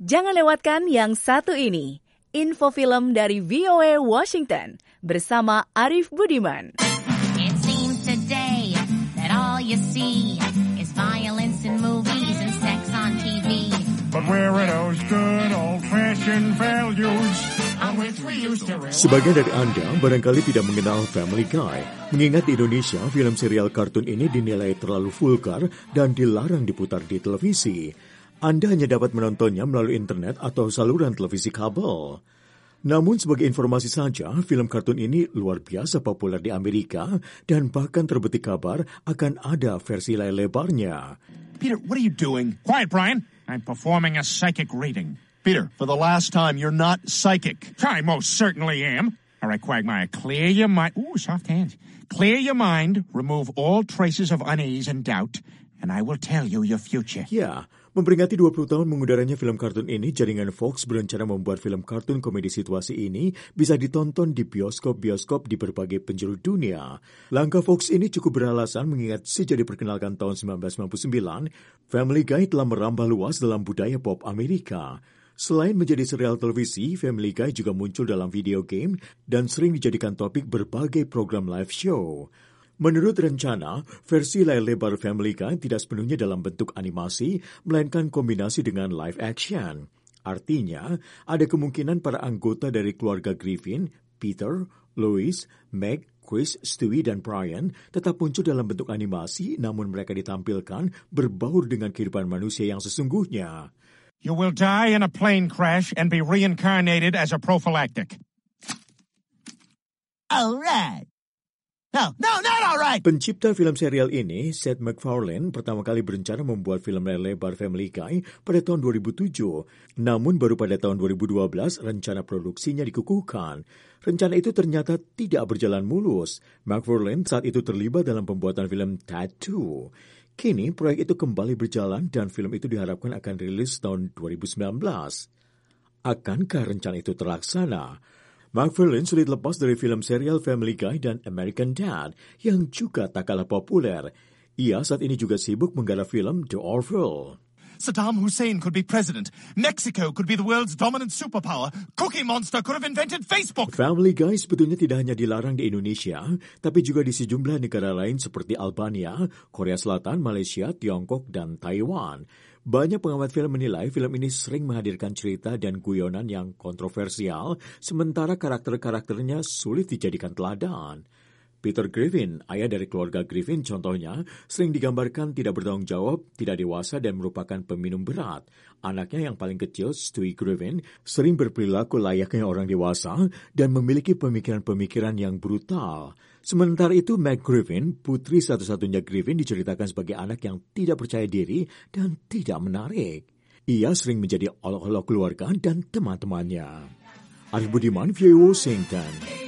Jangan lewatkan yang satu ini. Info film dari VOA Washington bersama Arif Budiman. It seems today that all you see is violence in movies and sex on TV. But where are those good old-fashioned values on which we used to rely? Sebagian dari Anda barangkali tidak mengenal Family Guy, mengingat di Indonesia film serial kartun ini dinilai terlalu vulgar dan dilarang diputar di televisi. Anda hanya dapat menontonnya melalui internet atau saluran televisi kabel. Namun sebagai informasi saja, film kartun ini luar biasa populer di Amerika dan bahkan terbetik kabar akan ada versi layar lebarnya. Peter, what are you doing? Quiet, Brian. I'm performing a psychic reading. Peter, for the last time, you're not psychic. I most certainly am. All right, Quagmire, clear your mind. Ooh, soft hands. Clear your mind, remove all traces of unease and doubt, and I will tell you your future. Ya, memperingati 20 tahun mengudaranya film kartun ini, jaringan Fox berencana membuat film kartun komedi situasi ini bisa ditonton di bioskop-bioskop di berbagai penjuru dunia. Langkah Fox ini cukup beralasan mengingat sejak diperkenalkan tahun 1999, Family Guy telah merambah luas dalam budaya pop Amerika. Selain menjadi serial televisi, Family Guy juga muncul dalam video game dan sering dijadikan topik berbagai program live show. Menurut rencana, versi layar lebar Family Guy tidak sepenuhnya dalam bentuk animasi, melainkan kombinasi dengan live action. Artinya, ada kemungkinan para anggota dari keluarga Griffin, Peter, Lois, Meg, Chris, Stewie, dan Brian tetap muncul dalam bentuk animasi, namun mereka ditampilkan berbaur dengan kehidupan manusia yang sesungguhnya. You will die in a plane crash and be reincarnated as a prophylactic. All right. No, not all right. Pencipta film serial ini, Seth MacFarlane, pertama kali berencana membuat film layar lebar Family Guy pada tahun 2007. Namun baru pada tahun 2012 rencana produksinya dikukuhkan. Rencana itu ternyata tidak berjalan mulus. MacFarlane saat itu terlibat dalam pembuatan film Tattoo. Kini proyek itu kembali berjalan dan film itu diharapkan akan rilis tahun 2019. Akankah rencana itu terlaksana? MacFarlane sulit lepas dari film serial Family Guy dan American Dad yang juga tak kalah populer. Ia saat ini juga sibuk menggarap film The Orville. Saddam Hussein could be president. Mexico could be the world's dominant superpower. Cookie Monster could have invented Facebook. Family Guy sebetulnya tidak hanya dilarang di Indonesia, tapi juga di sejumlah negara lain seperti Albania, Korea Selatan, Malaysia, Tiongkok, dan Taiwan. Banyak pengamat film menilai film ini sering menghadirkan cerita dan guyonan yang kontroversial, sementara karakter-karakternya sulit dijadikan teladan. Peter Griffin, ayah dari keluarga Griffin contohnya, sering digambarkan tidak bertanggung jawab, tidak dewasa, dan merupakan peminum berat. Anaknya yang paling kecil, Stewie Griffin, sering berperilaku layaknya orang dewasa dan memiliki pemikiran-pemikiran yang brutal. Sementara itu, Meg Griffin, putri satu-satunya Griffin, diceritakan sebagai anak yang tidak percaya diri dan tidak menarik. Ia sering menjadi olok-olok keluarga dan teman-temannya. Arif Budiman, VOA Washington.